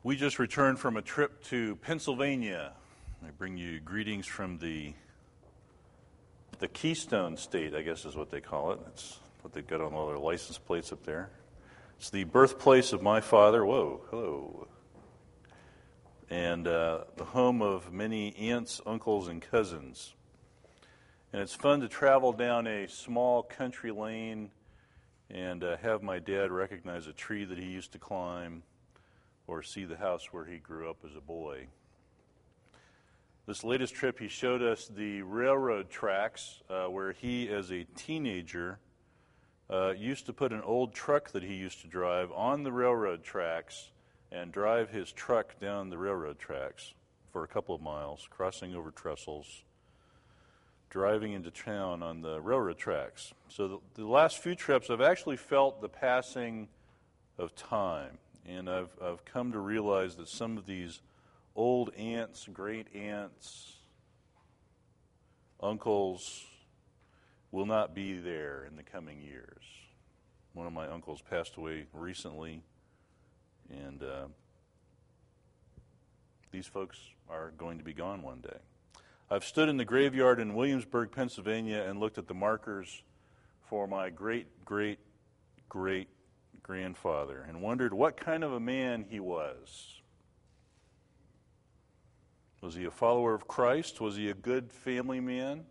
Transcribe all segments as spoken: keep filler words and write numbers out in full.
We just returned from a trip to Pennsylvania. I bring you greetings from the the Keystone State, I guess is what they call it. That's what they've got on all their license plates up there. It's the birthplace of my father. Whoa, hello. And uh, the home of many aunts, uncles, and cousins. And it's fun to travel down a small country lane and uh, have my dad recognize a tree that he used to climb, or see the house where he grew up as a boy. This latest trip, he showed us the railroad tracks uh, where he, as a teenager, uh, used to put an old truck that he used to drive on the railroad tracks and drive his truck down the railroad tracks for a couple of miles, crossing over trestles, driving into town on the railroad tracks. So the, the last few trips, I've actually felt the passing of time. And I've I've come to realize that some of these old aunts, great aunts, uncles will not be there in the coming years. One of my uncles passed away recently, and uh, these folks are going to be gone one day. I've stood in the graveyard in Williamsburg, Pennsylvania, and looked at the markers for my great, great, great grandfather and wondered what kind of a man he was. Was he a follower of Christ? Was he a good family man?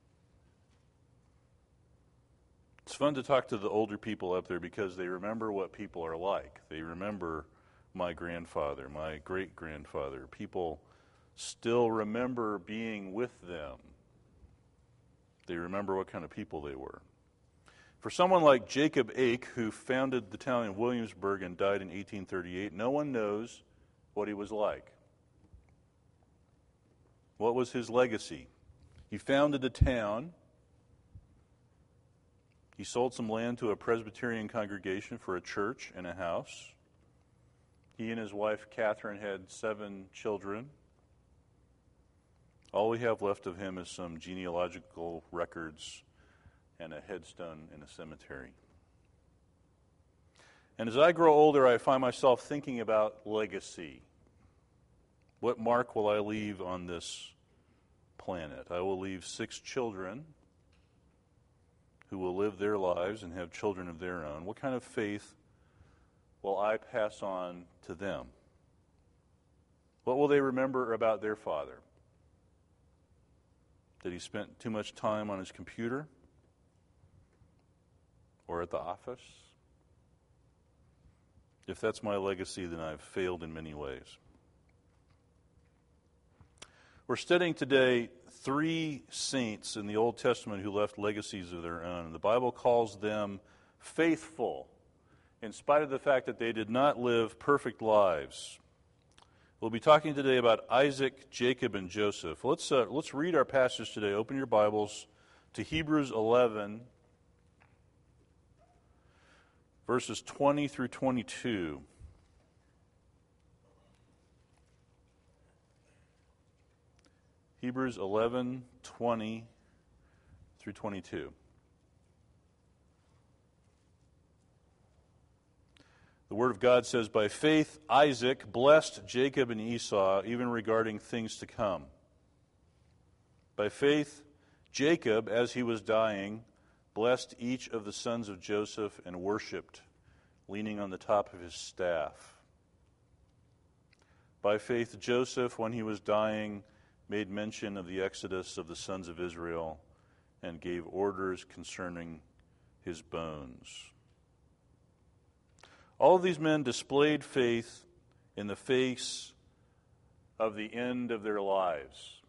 It's fun to talk to the older people up there because they remember what people are like. They remember my grandfather, my great-grandfather. People still remember being with them. They remember what kind of people they were. For someone like Jacob Ake, who founded the town of Williamsburg and died in eighteen thirty-eight, no one knows what he was like. What was his legacy? He founded a town. He sold some land to a Presbyterian congregation for a church and a house. He and his wife, Catherine, had seven children. All we have left of him is some genealogical records and a headstone in a cemetery. And as I grow older, I find myself thinking about legacy. What mark will I leave on this planet? I will leave six children who will live their lives and have children of their own. What kind of faith will I pass on to them? What will they remember about their father? That he spent too much time on his computer? Or at the office? If that's my legacy, then I've failed in many ways. We're studying today three saints in the Old Testament who left legacies of their own. The Bible calls them faithful, in spite of the fact that they did not live perfect lives. We'll be talking today about Isaac, Jacob, and Joseph. Let's uh, let's read our passage today. Open your Bibles to Hebrews eleven. Verses twenty through twenty-two. Hebrews eleven, twenty through twenty-two. The Word of God says, "By faith Isaac blessed Jacob and Esau, even regarding things to come. By faith Jacob, as he was dying, blessed each of the sons of Joseph and worshipped, leaning on the top of his staff. By faith Joseph, when he was dying, made mention of the exodus of the sons of Israel and gave orders concerning his bones." All of these men displayed faith in the face of the end of their lives.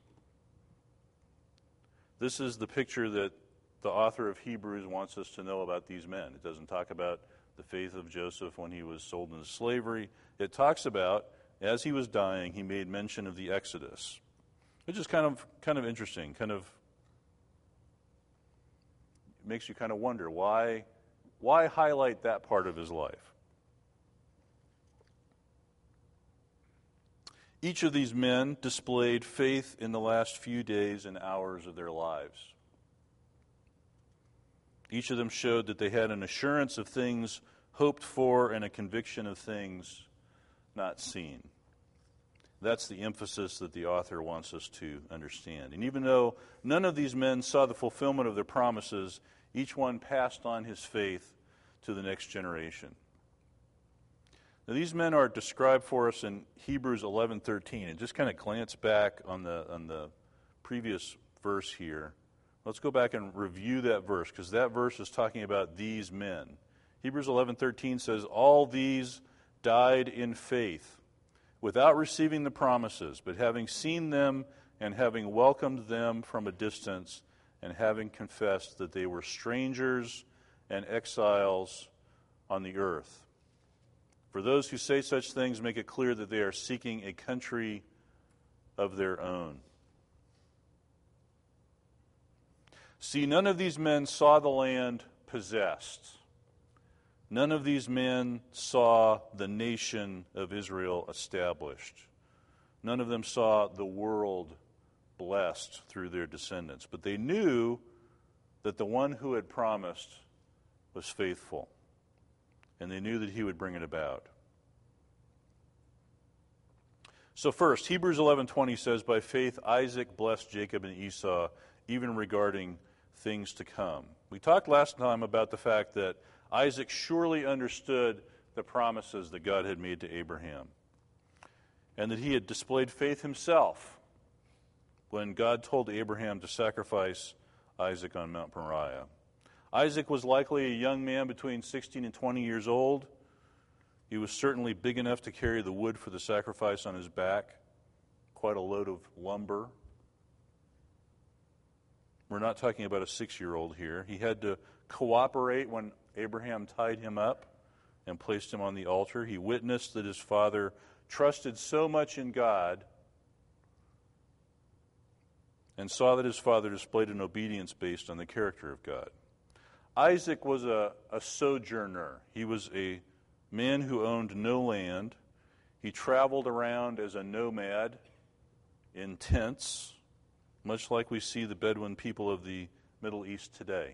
This is the picture that the author of Hebrews wants us to know about these men. It doesn't talk about the faith of Joseph when he was sold into slavery. It talks about, as he was dying, he made mention of the Exodus. Which is kind of kind of interesting, kind of makes you kind of wonder, why, why highlight that part of his life? Each of these men displayed faith in the last few days and hours of their lives. Each of them showed that they had an assurance of things hoped for and a conviction of things not seen. That's the emphasis that the author wants us to understand. And even though none of these men saw the fulfillment of their promises, each one passed on his faith to the next generation. Now, these men are described for us in Hebrews eleven thirteen. And just kind of glance back on the on the previous verse here. Let's go back and review that verse, because that verse is talking about these men. Hebrews eleven thirteen says, "All these died in faith, without receiving the promises, but having seen them and having welcomed them from a distance, and having confessed that they were strangers and exiles on the earth. For those who say such things make it clear that they are seeking a country of their own." See, none of these men saw the land possessed. None of these men saw the nation of Israel established. None of them saw the world blessed through their descendants. But they knew that the one who had promised was faithful, and they knew that he would bring it about. So first, Hebrews eleven twenty says, "By faith Isaac blessed Jacob and Esau, even regarding things to come." We talked last time about the fact that Isaac surely understood the promises that God had made to Abraham, and that he had displayed faith himself when God told Abraham to sacrifice Isaac on Mount Moriah. Isaac was likely a young man between sixteen and twenty years old. He was certainly big enough to carry the wood for the sacrifice on his back, quite a load of lumber. We're not talking about a six-year-old here. He had to cooperate when Abraham tied him up and placed him on the altar. He witnessed that his father trusted so much in God and saw that his father displayed an obedience based on the character of God. Isaac was a, a sojourner. He was a man who owned no land. He traveled around as a nomad in tents, much like we see the Bedouin people of the Middle East today.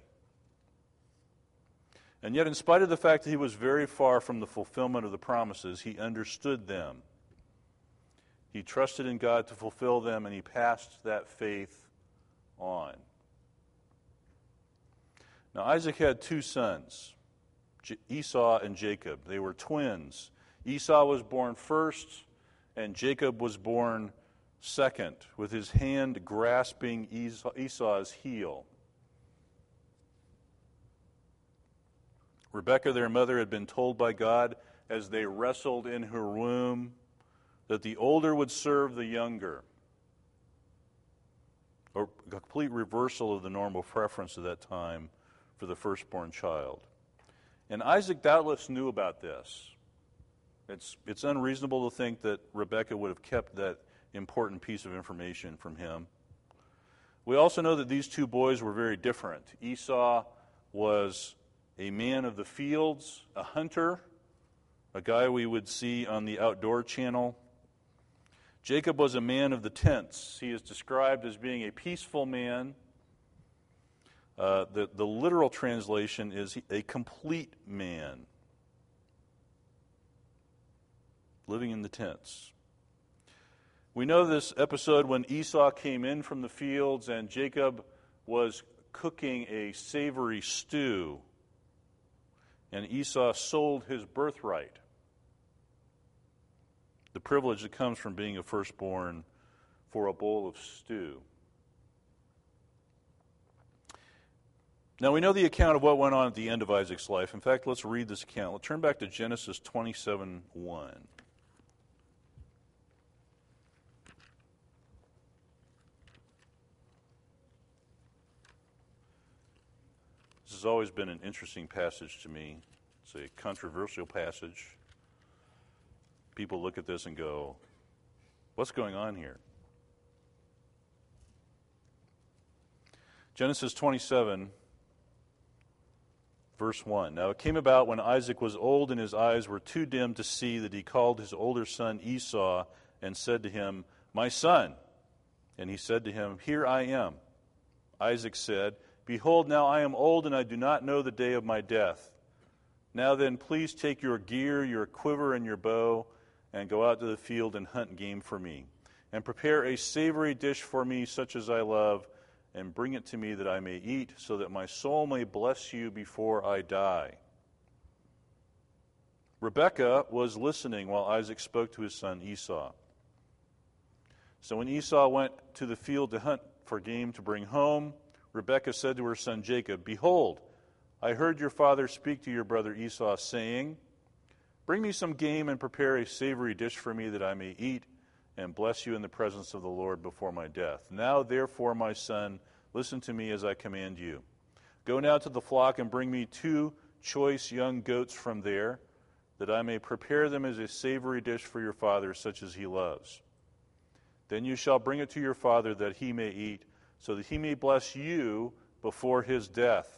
And yet, in spite of the fact that he was very far from the fulfillment of the promises, he understood them. He trusted in God to fulfill them, and he passed that faith on. Now, Isaac had two sons, Esau and Jacob. They were twins. Esau was born first, and Jacob was born second, with his hand grasping Esau's heel. Rebekah, their mother, had been told by God as they wrestled in her womb that the older would serve the younger. A complete reversal of the normal preference at that time for the firstborn child. And Isaac doubtless knew about this. It's, it's unreasonable to think that Rebekah would have kept that important piece of information from him. We also know that these two boys were very different. Esau was a man of the fields, a hunter, a guy we would see on the Outdoor Channel. Jacob was a man of the tents. He is described as being a peaceful man. Uh, the, the literal translation is a complete man, living in the tents. We know this episode when Esau came in from the fields and Jacob was cooking a savory stew, and Esau sold his birthright, the privilege that comes from being a firstborn, for a bowl of stew. Now, we know the account of what went on at the end of Isaac's life. In fact, let's read this account. Let's turn back to Genesis twenty-seven one. This has always been an interesting passage to me. It's a controversial passage. People look at this and go, what's going on here? Genesis twenty-seven, verse one. Now it came about when Isaac was old and his eyes were too dim to see that he called his older son Esau and said to him, "My son." And he said to him, "Here I am." Isaac said, "Behold, now I am old and I do not know the day of my death. Now then, please take your gear, your quiver, and your bow, and go out to the field and hunt game for me. And prepare a savory dish for me, such as I love, and bring it to me that I may eat, so that my soul may bless you before I die." Rebekah was listening while Isaac spoke to his son Esau. So when Esau went to the field to hunt for game to bring home, Rebekah said to her son Jacob, "Behold, I heard your father speak to your brother Esau, saying, 'Bring me some game and prepare a savory dish for me that I may eat and bless you in the presence of the Lord before my death. Now, therefore, my son, listen to me as I command you. Go now to the flock and bring me two choice young goats from there, that I may prepare them as a savory dish for your father, such as he loves. Then you shall bring it to your father that he may eat, so that he may bless you before his death.'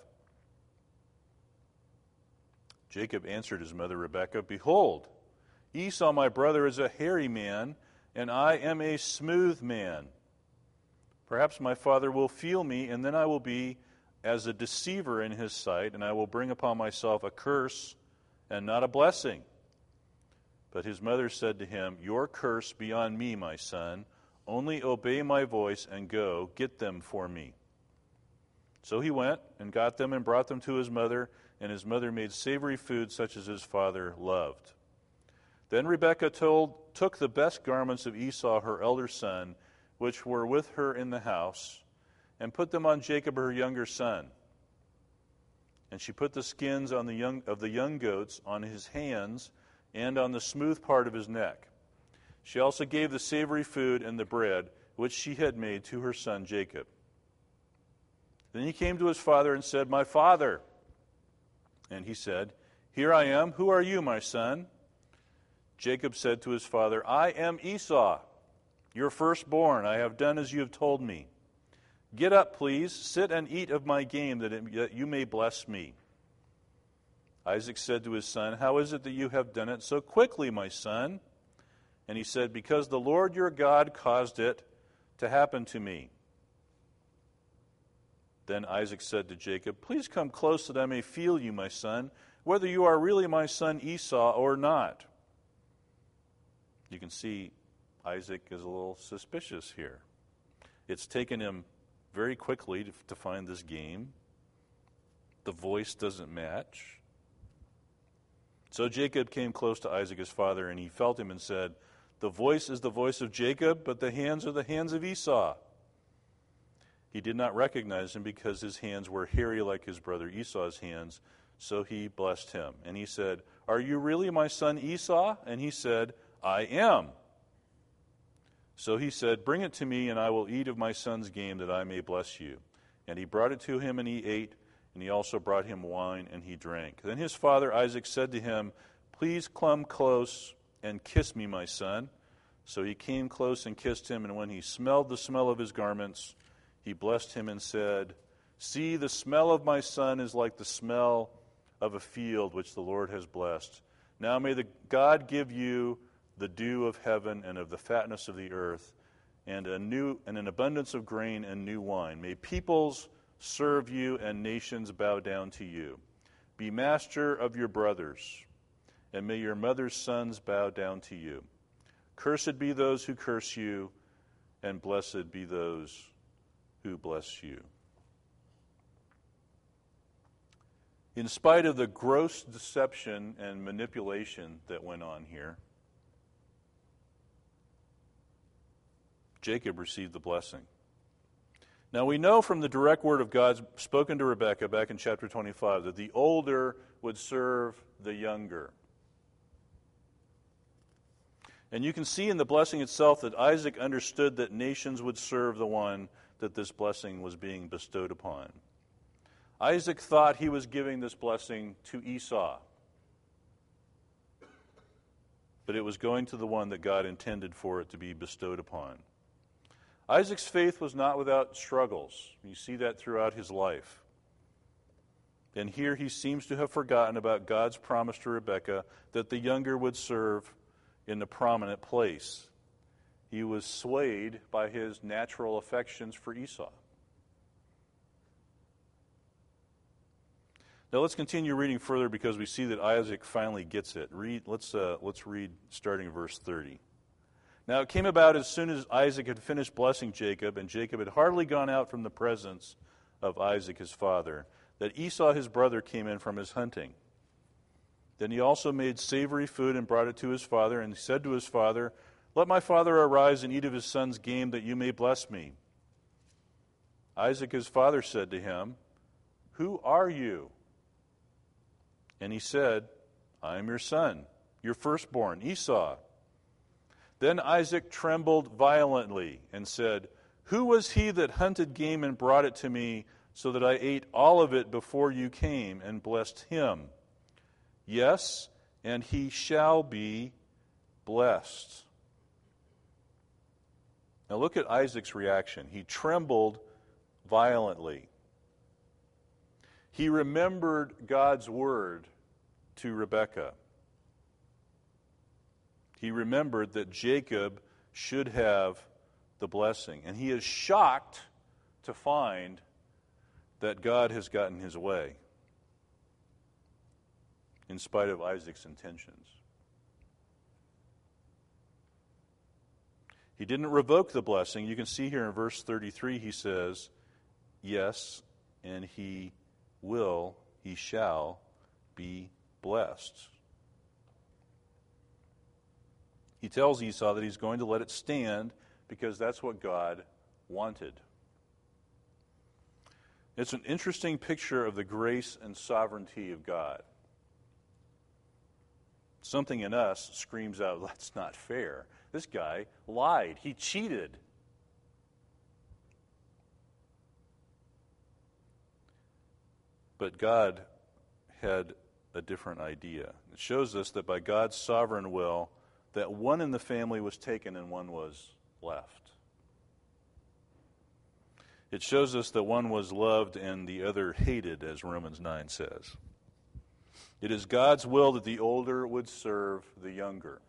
Jacob answered his mother Rebekah, 'Behold, Esau my brother is a hairy man, and I am a smooth man. Perhaps my father will feel me, and then I will be as a deceiver in his sight, and I will bring upon myself a curse and not a blessing.' But his mother said to him, 'Your curse be on me, my son. Only obey my voice and go, get them for me.' So he went and got them and brought them to his mother, and his mother made savory food such as his father loved. Then Rebekah told, took the best garments of Esau, her elder son, which were with her in the house, and put them on Jacob, her younger son. And she put the skins on the young, of the young goats on his hands and on the smooth part of his neck. She also gave the savory food and the bread, which she had made, to her son Jacob. Then he came to his father and said, 'My father.' And he said, 'Here I am. Who are you, my son?' Jacob said to his father, 'I am Esau, your firstborn. I have done as you have told me. Get up, please, sit and eat of my game, that, it, that you may bless me.' Isaac said to his son, 'How is it that you have done it so quickly, my son?' And he said, 'Because the Lord your God caused it to happen to me.' Then Isaac said to Jacob, 'Please come close that I may feel you, my son, whether you are really my son Esau or not.' You can see Isaac is a little suspicious here. It's taken him very quickly to, to find this game. The voice doesn't match. So Jacob came close to Isaac his father, and he felt him and said, 'The voice is the voice of Jacob, but the hands are the hands of Esau.' He did not recognize him because his hands were hairy like his brother Esau's hands, so he blessed him. And he said, 'Are you really my son Esau?' And he said, 'I am.' So he said, 'Bring it to me, and I will eat of my son's game, that I may bless you.' And he brought it to him, and he ate, and he also brought him wine, and he drank. Then his father Isaac said to him, 'Please come close and kiss me, my son.' So he came close and kissed him, and when he smelled the smell of his garments, he blessed him and said, 'See, the smell of my son is like the smell of a field which the Lord has blessed. Now may the God give you the dew of heaven and of the fatness of the earth, and a new and an abundance of grain and new wine. May peoples serve you and nations bow down to you. Be master of your brothers, and may your mother's sons bow down to you. Cursed be those who curse you, and blessed be those who bless you.'" In spite of the gross deception and manipulation that went on here, Jacob received the blessing. Now we know from the direct word of God spoken to Rebekah back in chapter twenty-five that the older would serve the younger. And you can see in the blessing itself that Isaac understood that nations would serve the one that this blessing was being bestowed upon. Isaac thought he was giving this blessing to Esau, but it was going to the one that God intended for it to be bestowed upon. Isaac's faith was not without struggles. You see that throughout his life. And here he seems to have forgotten about God's promise to Rebekah that the younger would serve in the prominent place. He was swayed by his natural affections for Esau. Now let's continue reading further because we see that Isaac finally gets it. Read. Let's uh, let's read starting verse thirty. Now it came about as soon as Isaac had finished blessing Jacob, and Jacob had hardly gone out from the presence of Isaac his father, that Esau his brother came in from his hunting. Then he also made savory food and brought it to his father, and he said to his father, "Let my father arise and eat of his son's game, that you may bless me." Isaac his father said to him, "Who are you?" And he said, "I am your son, your firstborn, Esau." Then Isaac trembled violently and said, "Who was he that hunted game and brought it to me, so that I ate all of it before you came and blessed him? Yes, and he shall be blessed." Now look at Isaac's reaction. He trembled violently. He remembered God's word to Rebekah. He remembered that Jacob should have the blessing. And he is shocked to find that God has gotten his way, in spite of Isaac's intentions. He didn't revoke the blessing. You can see here in verse thirty-three, he says, "Yes, and he will, he shall be blessed." He tells Esau that he's going to let it stand because that's what God wanted. It's an interesting picture of the grace and sovereignty of God. Something in us screams out, "That's not fair. This guy lied. He cheated." But God had a different idea. It shows us that by God's sovereign will, that one in the family was taken and one was left. It shows us that one was loved and the other hated, as Romans nine says. It is God's will that the older would serve the younger.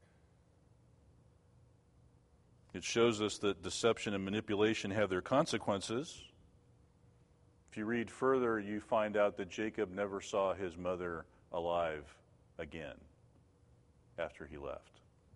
It shows us that deception and manipulation have their consequences. If you read further, you find out that Jacob never saw his mother alive again after he left.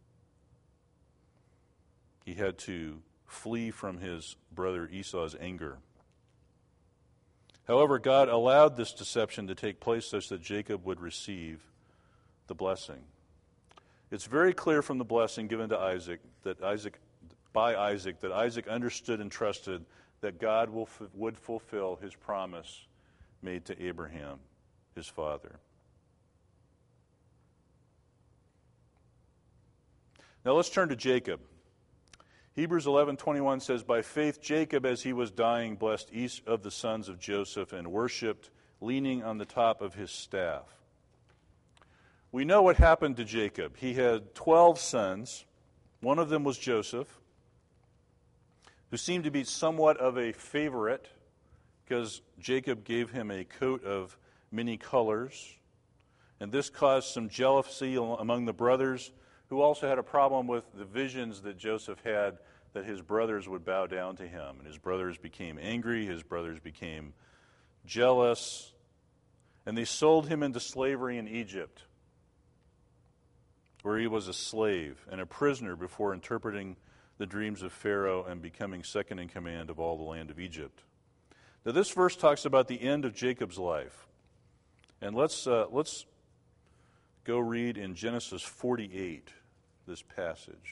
He had to flee from his brother Esau's anger. However, God allowed this deception to take place such that Jacob would receive the blessing. It's very clear from the blessing given to Isaac that Isaac, by Isaac, that Isaac understood and trusted that God will, would fulfill his promise made to Abraham, his father. Now let's turn to Jacob. Hebrews eleven twenty-one says, "By faith Jacob, as he was dying, blessed each of the sons of Joseph and worshipped, leaning on the top of his staff." We know what happened to Jacob. He had twelve sons. One of them was Joseph, who seemed to be somewhat of a favorite because Jacob gave him a coat of many colors. And this caused some jealousy among the brothers, who also had a problem with the visions that Joseph had that his brothers would bow down to him. And his brothers became angry, his brothers became jealous, and they sold him into slavery in Egypt, where he was a slave and a prisoner before interpreting the dreams of Pharaoh and becoming second in command of all the land of Egypt. Now this verse talks about the end of Jacob's life. And let's uh, let's go read in Genesis forty-eight, this passage.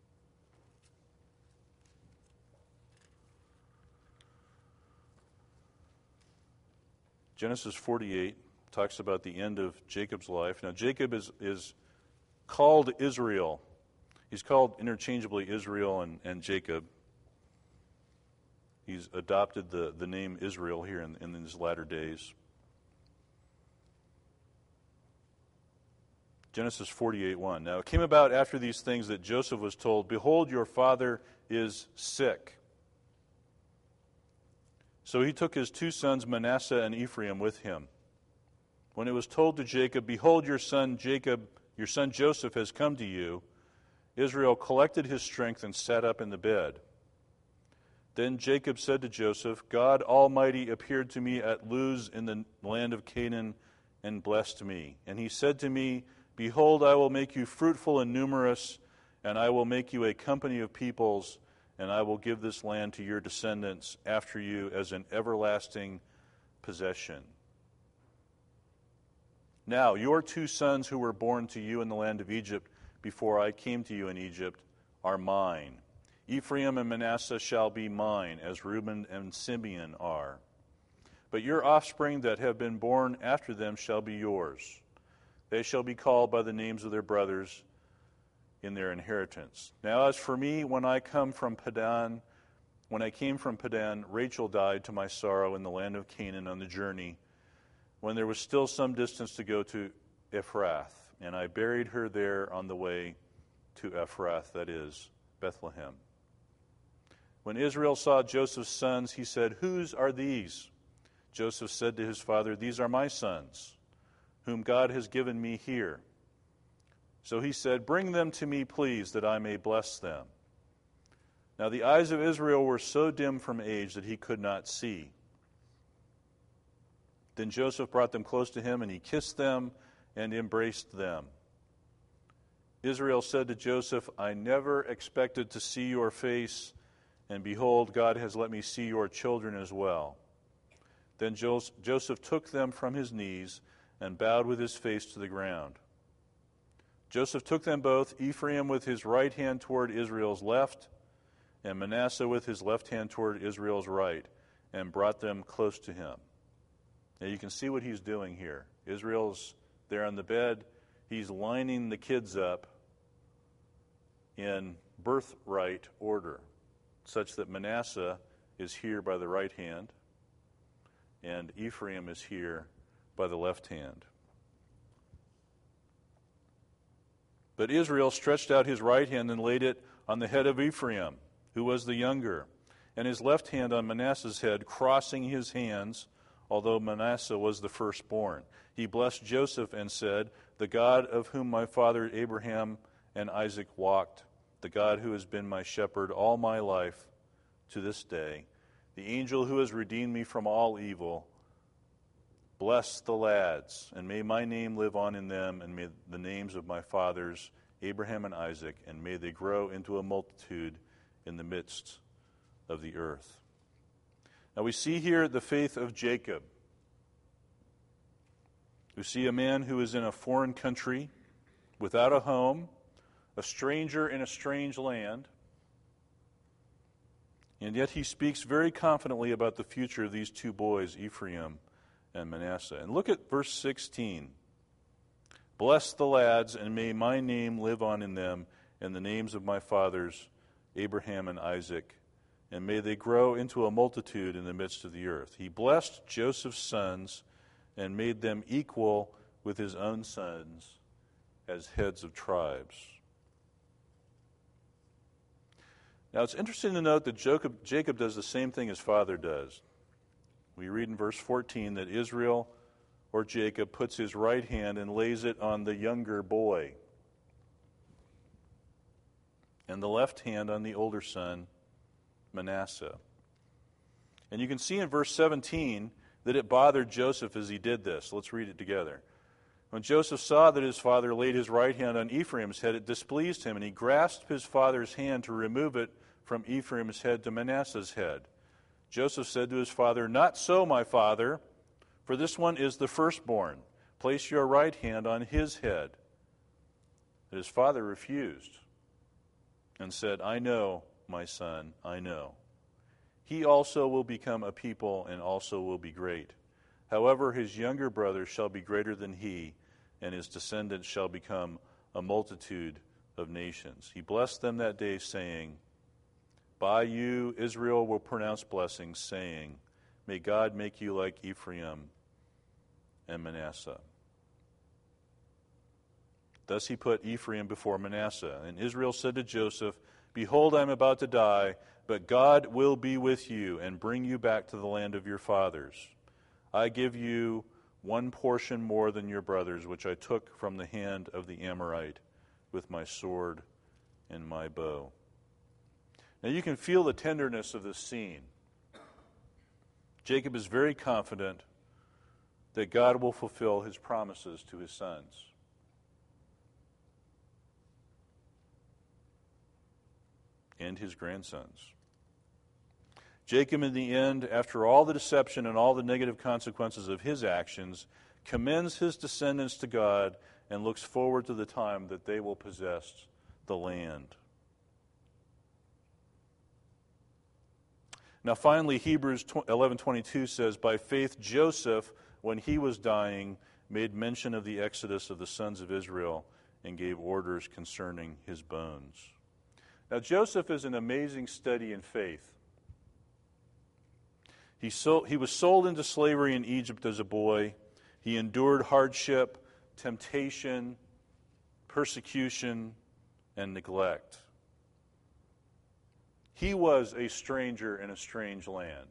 Genesis forty-eight talks about the end of Jacob's life. Now Jacob is, is called Israel. He's called interchangeably Israel and, and Jacob. He's adopted the, the name Israel here in, in his latter days. Genesis forty-eight one. Now it came about after these things that Joseph was told, "Behold, your father is sick." So he took his two sons, Manasseh and Ephraim, with him. When it was told to Jacob, "Behold, your son Jacob, your son Joseph has come to you," Israel collected his strength and sat up in the bed. Then Jacob said to Joseph, God Almighty appeared to me at Luz in the land of Canaan and blessed me. And he said to me, Behold, I will make you fruitful and numerous, and I will make you a company of peoples, and I will give this land to your descendants after you as an everlasting possession. Now, your two sons who were born to you in the land of Egypt before I came to you in Egypt are mine. Ephraim and Manasseh shall be mine, as Reuben and Simeon are. But your offspring that have been born after them shall be yours. They shall be called by the names of their brothers in their inheritance. Now as for me, when I come from Padan, when I came from Padan, Rachel died to my sorrow in the land of Canaan on the journey, when there was still some distance to go to Ephrath, and I buried her there on the way to Ephrath, that is, Bethlehem. When Israel saw Joseph's sons, he said, Whose are these? Joseph said to his father, These are my sons, whom God has given me here. So he said, Bring them to me, please, that I may bless them. Now the eyes of Israel were so dim from age that he could not see. Then Joseph brought them close to him, and he kissed them and embraced them. Israel said to Joseph, I never expected to see your face, and behold, God has let me see your children as well. Then Joseph took them from his knees and bowed with his face to the ground. Joseph took them both, Ephraim with his right hand toward Israel's left, and Manasseh with his left hand toward Israel's right, and brought them close to him. Now you can see what he's doing here. Israel's there on the bed. He's lining the kids up in birthright order, such that Manasseh is here by the right hand, and Ephraim is here by the left hand. But Israel stretched out his right hand and laid it on the head of Ephraim, who was the younger, and his left hand on Manasseh's head, crossing his hands, although Manasseh was the firstborn. He blessed Joseph and said, The God of whom my father Abraham and Isaac walked, the God who has been my shepherd all my life to this day, the angel who has redeemed me from all evil, bless the lads, and may my name live on in them, and may the names of my fathers, Abraham and Isaac, and may they grow into a multitude in the midst of the earth. Now we see here the faith of Jacob. We see a man who is in a foreign country, without a home, a stranger in a strange land, and yet he speaks very confidently about the future of these two boys, Ephraim and Manasseh. And look at verse sixteen. Bless the lads, and may my name live on in them, and the names of my fathers, Abraham and Isaac, and may they grow into a multitude in the midst of the earth. He blessed Joseph's sons and made them equal with his own sons as heads of tribes. Now it's interesting to note that Jacob, Jacob does the same thing his father does. We read in verse fourteen that Israel, or Jacob, puts his right hand and lays it on the younger boy, and the left hand on the older son, Manasseh. And you can see in verse seventeen that it bothered Joseph as he did this. Let's read it together. When Joseph saw that his father laid his right hand on Ephraim's head, it displeased him, and he grasped his father's hand to remove it from Ephraim's head to Manasseh's head. Joseph said to his father, Not so, my father, for this one is the firstborn. Place your right hand on his head. But his father refused and said, I know, my son, I know. He also will become a people and also will be great. However, his younger brother shall be greater than he, and his descendants shall become a multitude of nations. He blessed them that day, saying, By you Israel will pronounce blessings, saying, May God make you like Ephraim and Manasseh. Thus he put Ephraim before Manasseh. And Israel said to Joseph, Behold, I am about to die, but God will be with you and bring you back to the land of your fathers. I give you one portion more than your brothers, which I took from the hand of the Amorite with my sword and my bow. Now you can feel the tenderness of this scene. Jacob is very confident that God will fulfill his promises to his sons. And his grandsons. Jacob, in the end, after all the deception and all the negative consequences of his actions, commends his descendants to God and looks forward to the time that they will possess the land. Now finally, Hebrews eleven twenty-two says, by faith Joseph, when he was dying, made mention of the exodus of the sons of Israel and gave orders concerning his bones. Now Joseph is an amazing study in faith. He, sold, he was sold into slavery in Egypt as a boy. He endured hardship, temptation, persecution, and neglect. He was a stranger in a strange land.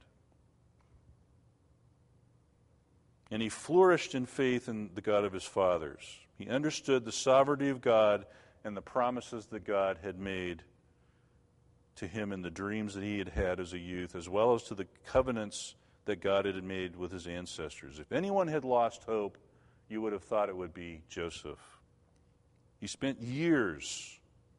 And he flourished in faith in the God of his fathers. He understood the sovereignty of God and the promises that God had made to him in the dreams that he had had as a youth, as well as to the covenants that God had made with his ancestors. If anyone had lost hope, you would have thought it would be Joseph. He spent years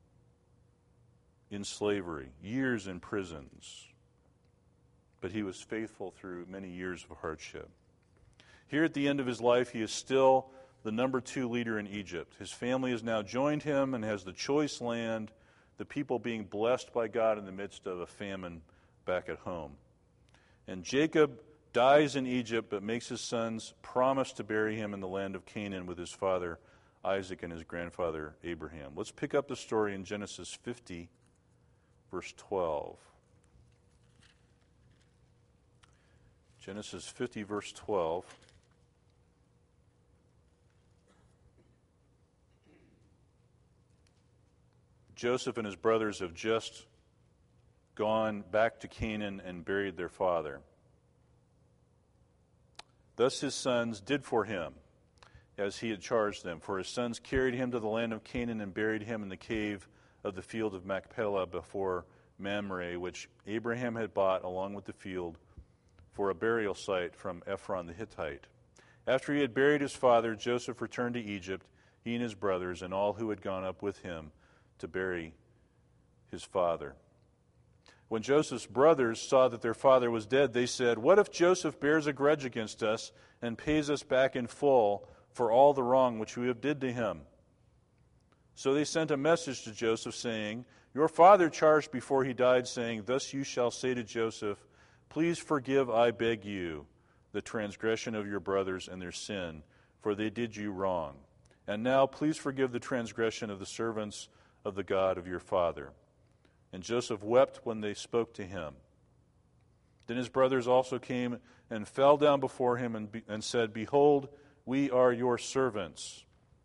in slavery, years in prisons, but he was faithful through many years of hardship. Here at the end of his life, he is still the number two leader in Egypt. His family has now joined him and has the choice land, the people being blessed by God in the midst of a famine back at home. And Jacob dies in Egypt, but makes his sons promise to bury him in the land of Canaan with his father Isaac and his grandfather Abraham. Let's pick up the story in Genesis fifty, verse twelve. Genesis fifty, verse twelve. Joseph and his brothers have just gone back to Canaan and buried their father. Thus his sons did for him as he had charged them. For his sons carried him to the land of Canaan and buried him in the cave of the field of Machpelah before Mamre, which Abraham had bought along with the field for a burial site from Ephron the Hittite. After he had buried his father, Joseph returned to Egypt, he and his brothers, and all who had gone up with him to bury his father. When Joseph's brothers saw that their father was dead, they said, "What if Joseph bears a grudge against us and pays us back in full for all the wrong which we have did to him?" So they sent a message to Joseph, saying, "Your father charged before he died, saying, 'Thus you shall say to Joseph, please forgive, I beg you, the transgression of your brothers and their sin, for they did you wrong. And now please forgive the transgression of the servants of the God of your father.' And Joseph wept when they spoke to him. Then his brothers also came and fell down before him and, be, and said, 'Behold, we are your servants.'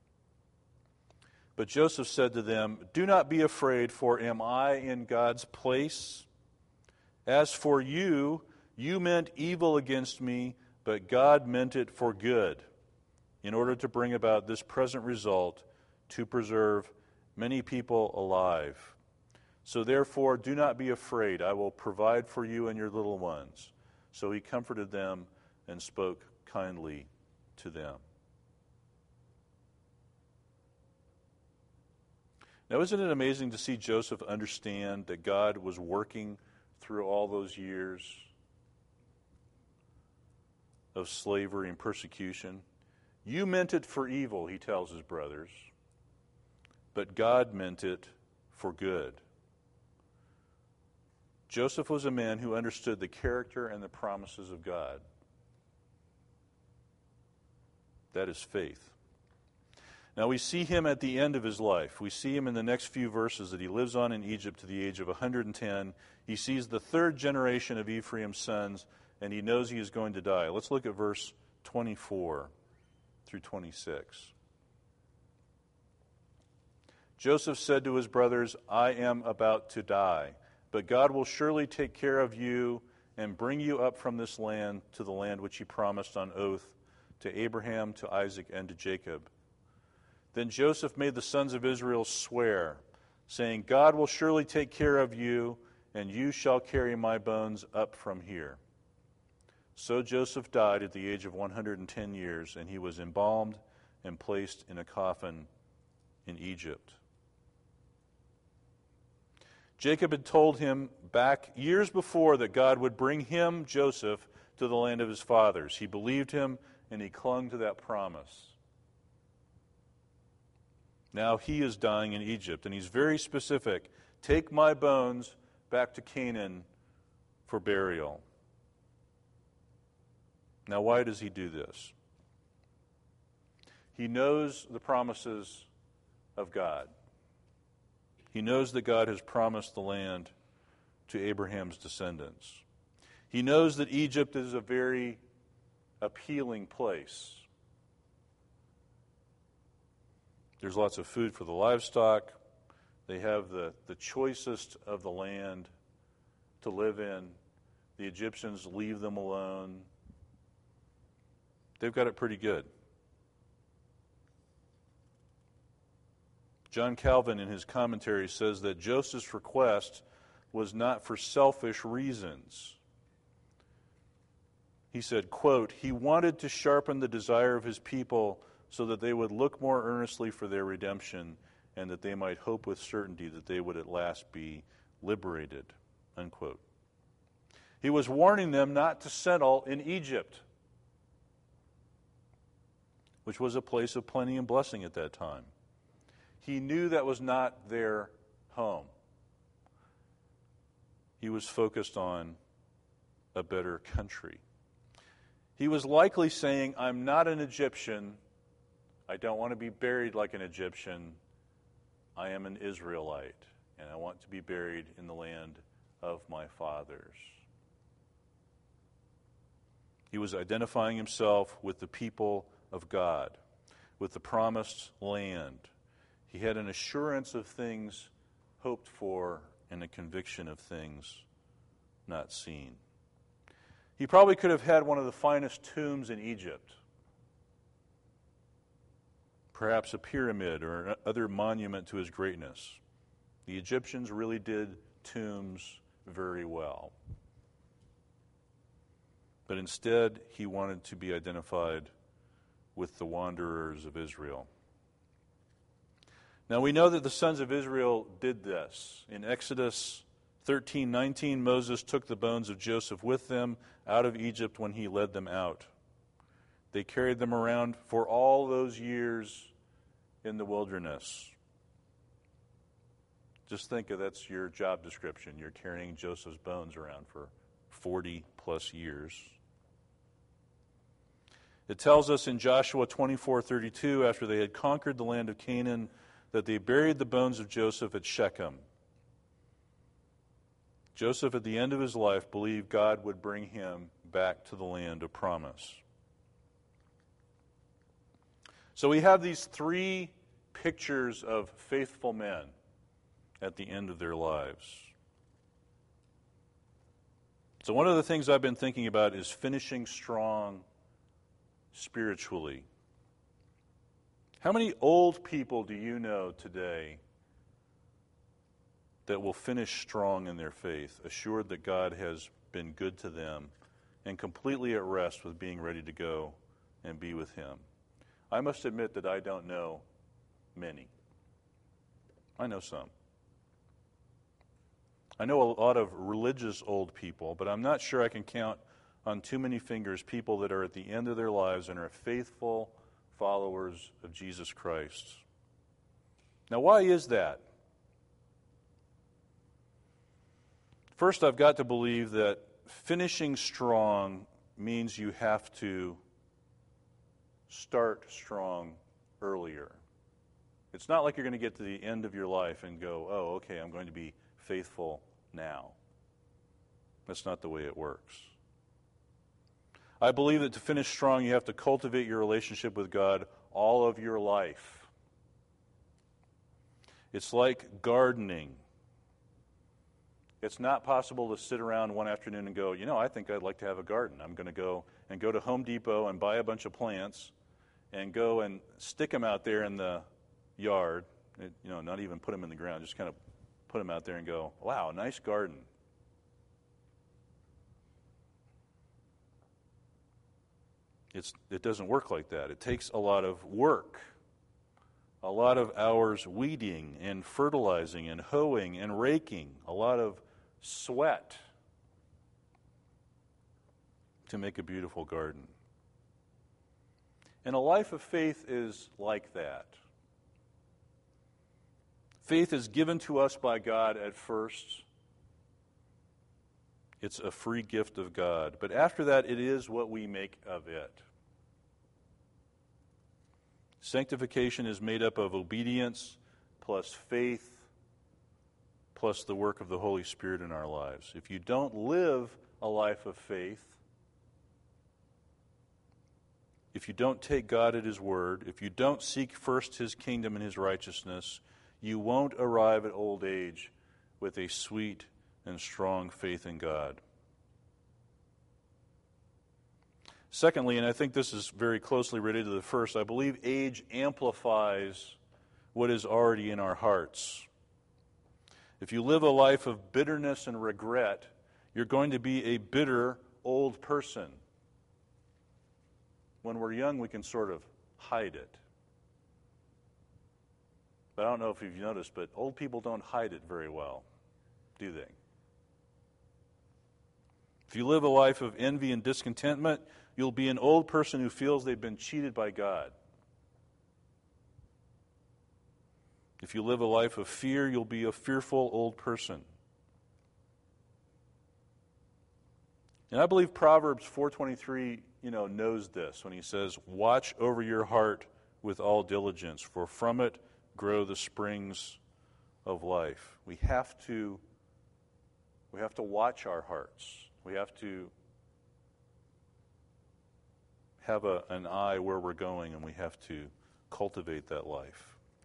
But Joseph said to them, 'Do not be afraid, for am I in God's place? As for you, you meant evil against me, but God meant it for good, in order to bring about this present result, to preserve many people alive. So therefore, do not be afraid. I will provide for you and your little ones.' So he comforted them and spoke kindly to them." Now, isn't it amazing to see Joseph understand that God was working through all those years of slavery and persecution? You meant it for evil, he tells his brothers, but God meant it for good. Joseph was a man who understood the character and the promises of God. That is faith. Now we see him at the end of his life. We see him in the next few verses that he lives on in Egypt to the age of one hundred ten. He sees the third generation of Ephraim's sons, and he knows he is going to die. Let's look at verse twenty-four through twenty-six. Joseph said to his brothers, "I am about to die, but God will surely take care of you and bring you up from this land to the land which he promised on oath to Abraham, to Isaac, and to Jacob." Then Joseph made the sons of Israel swear, saying, "God will surely take care of you and you shall carry my bones up from here." So Joseph died at the age of one hundred ten years, and he was embalmed and placed in a coffin in Egypt. Jacob had told him back years before that God would bring him, Joseph, to the land of his fathers. He believed him, and he clung to that promise. Now he is dying in Egypt, and he's very specific. "Take my bones back to Canaan for burial." Now, why does he do this? He knows the promises of God. He knows that God has promised the land to Abraham's descendants. He knows that Egypt is a very appealing place. There's lots of food for the livestock. They have the, the choicest of the land to live in. The Egyptians leave them alone. They've got it pretty good. John Calvin, in his commentary, says that Joseph's request was not for selfish reasons. He said, quote, "He wanted to sharpen the desire of his people so that they would look more earnestly for their redemption and that they might hope with certainty that they would at last be liberated," unquote. He was warning them not to settle in Egypt, which was a place of plenty and blessing at that time. He knew that was not their home. He was focused on a better country. He was likely saying, "I'm not an Egyptian. I don't want to be buried like an Egyptian. I am an Israelite, and I want to be buried in the land of my fathers." He was identifying himself with the people of God, with the promised land. He had an assurance of things hoped for and a conviction of things not seen. He probably could have had one of the finest tombs in Egypt, perhaps a pyramid or other monument to his greatness. The Egyptians really did tombs very well. But instead, he wanted to be identified with the wanderers of Israel. Now we know that the sons of Israel did this. In Exodus thirteen nineteen, Moses took the bones of Joseph with them out of Egypt when he led them out. They carried them around for all those years in the wilderness. Just think of that's your job description. You're carrying Joseph's bones around for forty plus years. It tells us in Joshua twenty-four thirty-two, after they had conquered the land of Canaan, that they buried the bones of Joseph at Shechem. Joseph, at the end of his life, believed God would bring him back to the land of promise. So we have these three pictures of faithful men at the end of their lives. So one of the things I've been thinking about is finishing strong spiritually. How many old people do you know today that will finish strong in their faith, assured that God has been good to them and completely at rest with being ready to go and be with Him? I must admit that I don't know many. I know some. I know a lot of religious old people, but I'm not sure I can count on too many fingers people that are at the end of their lives and are faithful followers of Jesus Christ. Now, why is that? First, I've got to believe that finishing strong means you have to start strong earlier. It's not like you're going to get to the end of your life and go, oh, okay, I'm going to be faithful now. That's not the way it works. I believe that to finish strong, you have to cultivate your relationship with God all of your life. It's like gardening. It's not possible to sit around one afternoon and go, you know, I think I'd like to have a garden. I'm going to go and go to Home Depot and buy a bunch of plants and go and stick them out there in the yard. It, you know, not even put them in the ground, just kind of put them out there and go, wow, nice garden. It's, it doesn't work like that. It takes a lot of work, a lot of hours weeding and fertilizing and hoeing and raking, a lot of sweat to make a beautiful garden. And a life of faith is like that. Faith is given to us by God at first. It's a free gift of God. But after that, it is what we make of it. Sanctification is made up of obedience plus faith plus the work of the Holy Spirit in our lives. If you don't live a life of faith, if you don't take God at His word, if you don't seek first His kingdom and His righteousness, you won't arrive at old age with a sweet and strong faith in God. Secondly, and I think this is very closely related to the first, I believe age amplifies what is already in our hearts. If you live a life of bitterness and regret, you're going to be a bitter old person. When we're young, we can sort of hide it. But I don't know if you've noticed, but old people don't hide it very well, do they? If you live a life of envy and discontentment, you'll be an old person who feels they've been cheated by God. If you live a life of fear, you'll be a fearful old person. And I believe Proverbs four twenty-three, you know, knows this when he says, "Watch over your heart with all diligence, for from it grow the springs of life." We have to we have to watch our hearts. We have to have a, an eye where we're going, and we have to cultivate that life.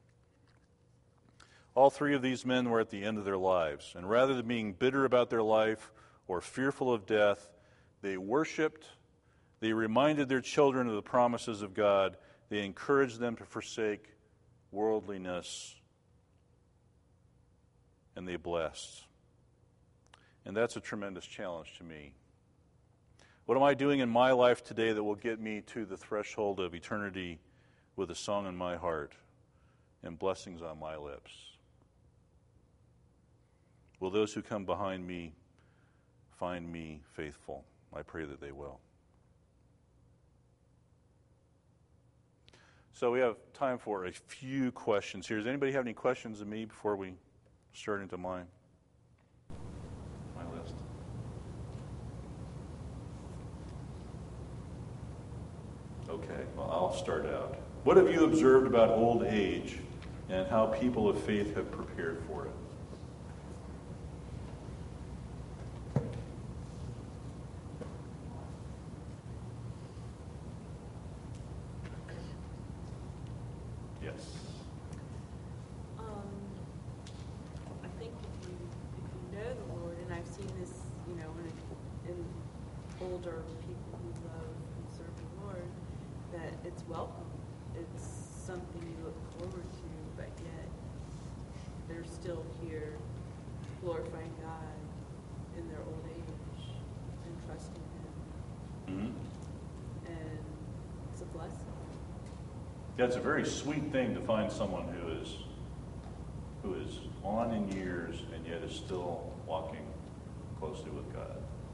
All three of these men were at the end of their lives, and rather than being bitter about their life or fearful of death, they worshiped, they reminded their children of the promises of God, they encouraged them to forsake worldliness, and they blessed. And that's a tremendous challenge to me. What am I doing in my life today that will get me to the threshold of eternity with a song in my heart and blessings on my lips? Will those who come behind me find me faithful? I pray that they will. So we have time for a few questions here. Does anybody have any questions of me before we start into mine? My list. Okay, well, I'll start out. What have you observed about old age and how people of faith have prepared for it? Older people who love and serve the Lord, that it's welcome. It's something you look forward to, but yet they're still here glorifying God in their old age and trusting Him. Mm-hmm. And it's a blessing. Yeah, it's a very sweet thing to find someone who is who is on in years and yet is still walking closely with God.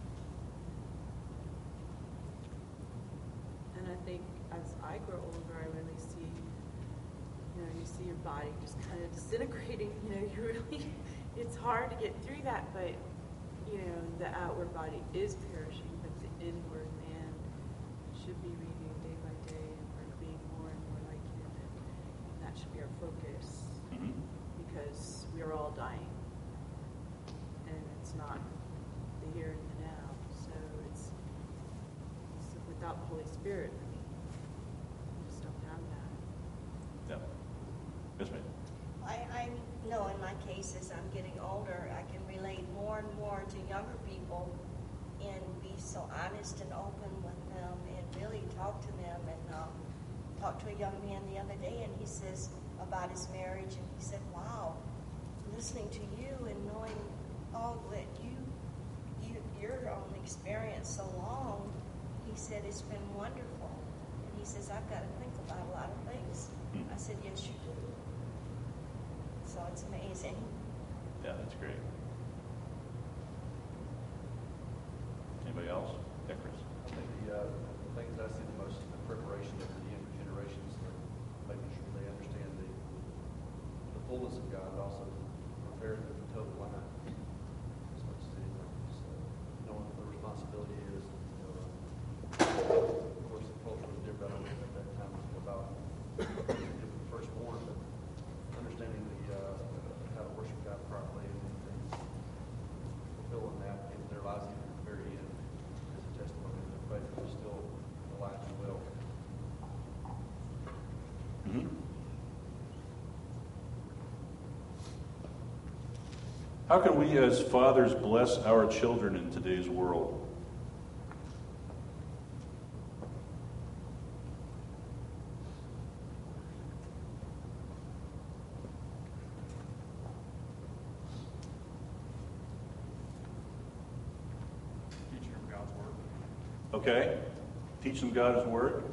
And I think as I grow older, I really see, you know, you see your body just kind of disintegrating. You know, you really, it's hard to get through that, but, you know, the outward body is perishing, but the inward man should be renewed day by day, and we're being more and more like Him, and, and that should be our focus, mm-hmm. because we are all dying, and it's not the here and the now, so it's, it's without the Holy Spirit, I mean, we just don't have that. Yeah. Yes, ma'am. I, I know in my case, as I'm getting older, I can relate more and more to younger people and be so honest and open with them and really talk to them. And um, talked to a young man the other day, and he says about his marriage, and he said, wow, listening to you and knowing all that you, you your own experience so long, he said it's been wonderful. He says, I've got to think about a lot of things. Hmm. I said, yes, you do. So it's amazing. Yeah, that's great. Anybody else? Yeah, Chris. I think the, uh, the things I see the most is the preparation of the younger generations, for making sure they understand the, the fullness of God, but also preparing them for total line. As much as anything, just uh, knowing what the responsibility is. You know, uh, of course, the culture was different. I don't think at that time was about the firstborn, but understanding the uh, how to worship God properly and, and fulfilling that in their lives even at the very end is a testimony that their faith is still alive and well. Mm-hmm. How can we as fathers bless our children in today's world? Teaching them God's word. Okay? Teach them God's word.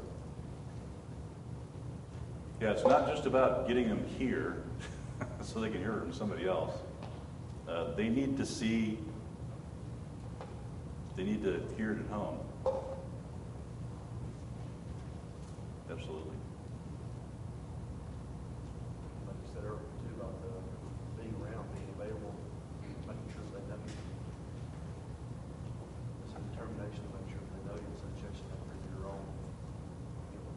Yeah, it's not just about getting them here so they can hear it from somebody else. Uh, they need to see, they need to hear it at home. Absolutely. Like you said earlier, too, about the being around, being available, making sure they know you. It's a determination to make sure they know you instead of chasing after your own, you know,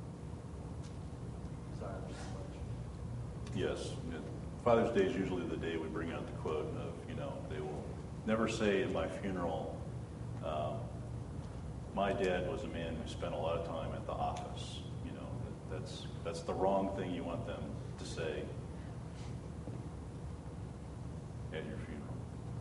desires so much. Yes. Father's Day is usually the day we bring out the quote of, you know, they will never say at my funeral, um, my dad was a man who spent a lot of time at the office. You know, that, that's that's the wrong thing you want them to say at your funeral.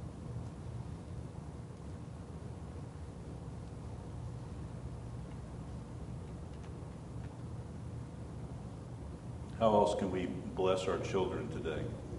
How else can we bless our children today?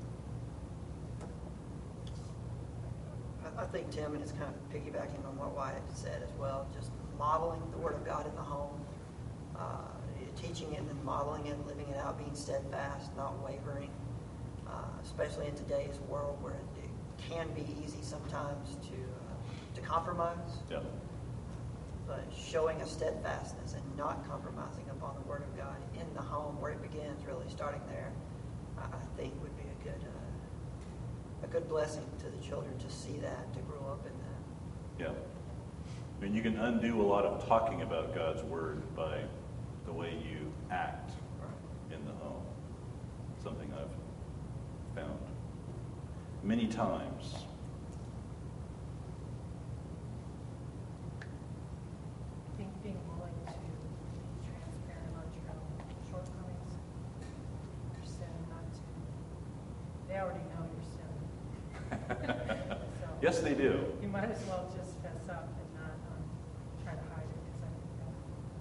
I think Tim is kind of piggybacking on what Wyatt said as well, just modeling the Word of God in the home, uh, teaching it and modeling it, living it out, being steadfast, not wavering, uh, especially in today's world where it, it can be easy sometimes to uh, to compromise. Yeah. But showing a steadfastness and not compromising upon the Word of God in the home where it begins, really starting there, I I think would be a good uh, a good blessing to the children to see that, to grow up in that. Yeah. I mean, you can undo a lot of talking about God's Word by the way you act in the home. Something I've found many times. I think being willing to be transparent about your own shortcomings, your sin, not to, they already know your sin. So Yes, they do. you might as well just fess up and not um, try to hide it, because I think that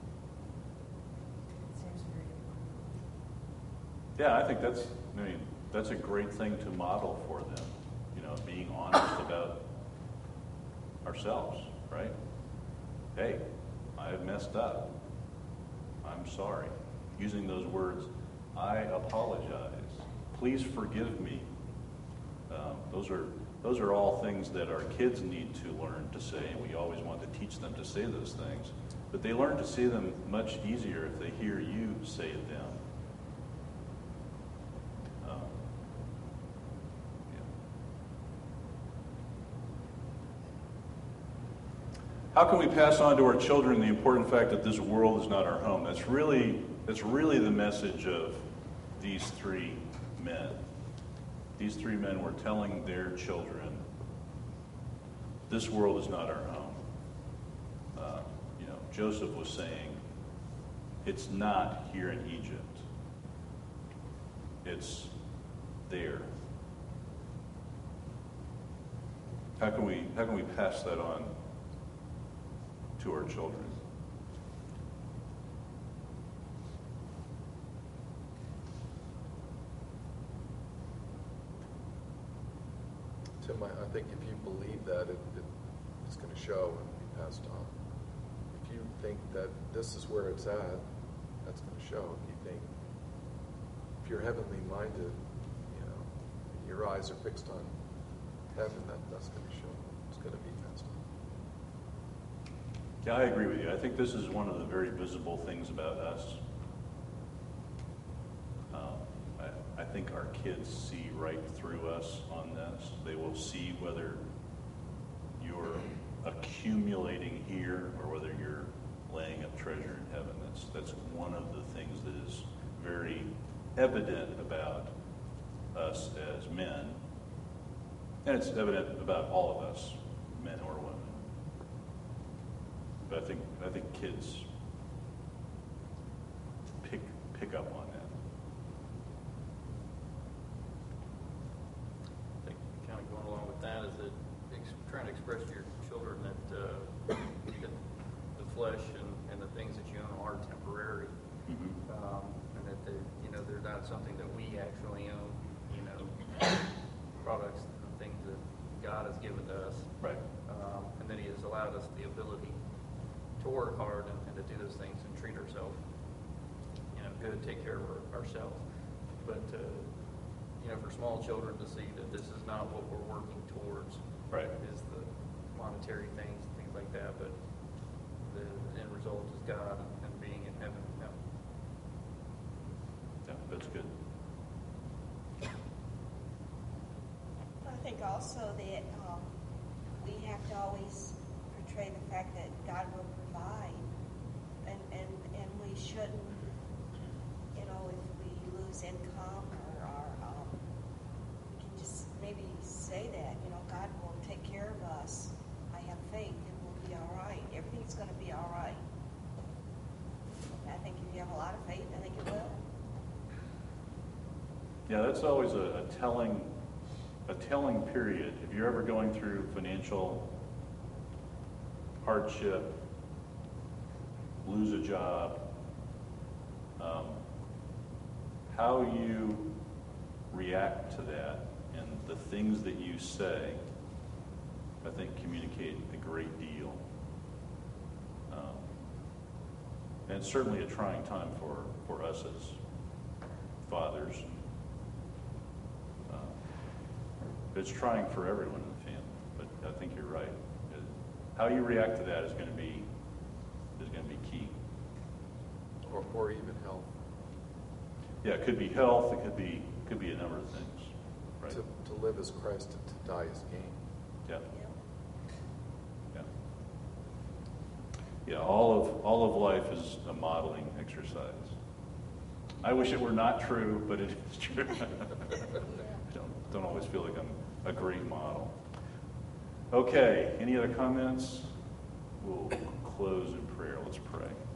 it seems very important. Yeah, I think that's, I mean, that's a great thing to model for them. You know, being honest about ourselves, right? Hey, I have messed up. I'm sorry. Using those words, I apologize. Please forgive me. Um, those are those are all things that our kids need to learn to say, and we always want to teach them to say those things. But they learn to say them much easier if they hear you say them. Um, yeah. How can we pass on to our children the important fact that this world is not our home? That's really that's really the message of these three men. These three men were telling their children, this world is not our home. Uh, you know, Joseph was saying, it's not here in Egypt. It's there. How can we how can we pass that on to our children? Tim, I, I think if you believe that, it, it, it's going to show and be passed on. If you think that this is where it's at, that's going to show. If you think, if you're heavenly minded, you know, your eyes are fixed on heaven, that, that's going to show. It's going to be passed on. Yeah, I agree with you. I think this is one of the very visible things about us. Um, I, I think our kids see right through us on this. They will see whether you're accumulating here or whether you're laying up treasure in heaven. That's that's one of the things that is very evident about us as men, and it's evident about all of us, men or women. But I think I think kids pick pick up on that. I think kind of going along with that is that ex- trying to express to your children that, uh, that the flesh and, and the things that you own are temporary, Mm-hmm. um, and that they're, you know, they're not something that we actually own. You know, products and things that God has given to us, Right. um, and that He has allowed us the ability to work hard and, and to do those things and treat ourselves, you know, good, take care of our, ourselves. But uh, you know, for small children to see that this is not what we're working towards, Right. is the monetary things, things like that, but the end result is God and, and being in heaven. Yeah. Yeah, that's good. I think also that um, we have to always portray the fact that God will provide, and, and, and we shouldn't, you know, if we lose income or our, um, we can just maybe say that, you know, God will take care of us. I have faith, it will be all right. Everything's going to be all right. I think if you have a lot of faith, I think it will. Yeah, that's always a, a telling, a telling period. If you're ever going through financial hardship, lose a job, um, how you react to that and the things that you say, I think communicate a great deal. Um, and it's certainly a trying time for, for us as fathers. Uh, it's trying for everyone in the family, but I think you're right. It, how you react to that is going to be is going to be key. Or, or even health. Yeah, it could be health. It could be could be a number of things. Right. To, to live as Christ and to die as gain. Yeah. Yeah. Yeah. Yeah. All of all of life is a modeling exercise. I wish it were not true, but it is true. I don't, don't always feel like I'm a great model. Okay. Any other comments? We'll close in prayer. Let's pray.